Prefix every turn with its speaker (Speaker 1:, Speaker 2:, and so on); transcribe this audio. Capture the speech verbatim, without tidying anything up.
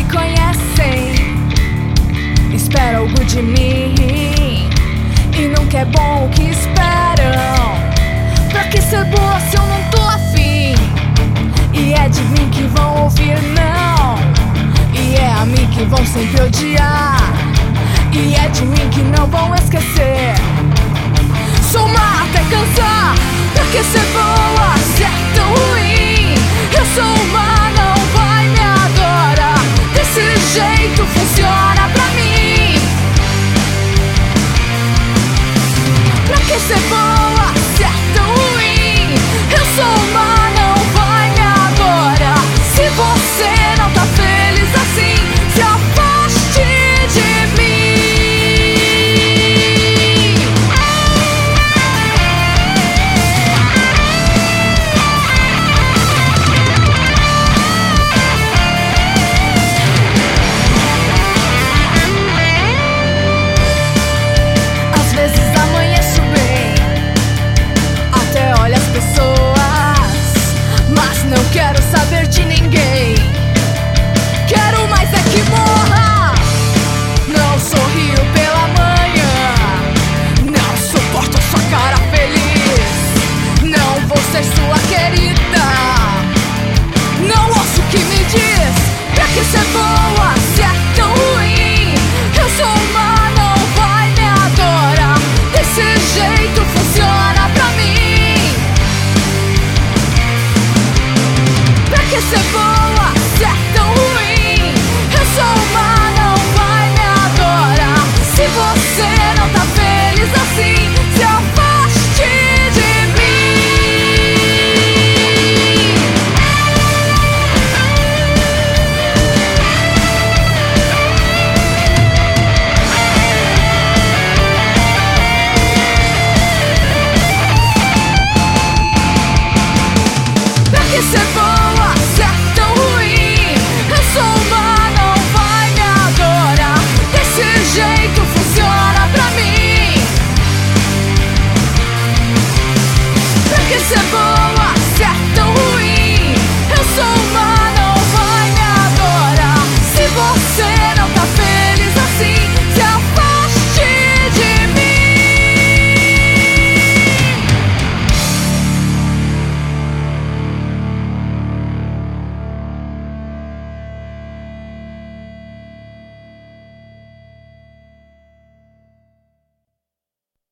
Speaker 1: conhecem, esperam algo de mim, e nunca é bom o que esperam. Pra que ser boa se eu não tô afim? E é de mim que vão ouvir não, e é a mim que vão sempre odiar, e é de mim que não vão esquecer. Sou má até cansar, pra que ser boa se é tão ruim? Eu sou má, não vai me adorar, desse jeito funciona pra mim. Pra que ser boa se é tão ruim? Eu sou má, não vai me adorar. Se você não tá feliz assim, se afaste de mim. Às vezes amanheço bem, até olho as pessoas, mas não quero saber de ninguém. Quero mais é que morra. Não sorrio pela manhã, não suporto sua cara feliz. Não vou ser sua querida, não ouço o que me diz. Pra que ser boa se é tão ruim? Eu sou má, não vai me adorar, desse jeito funciona pra mim. Pra que ser boa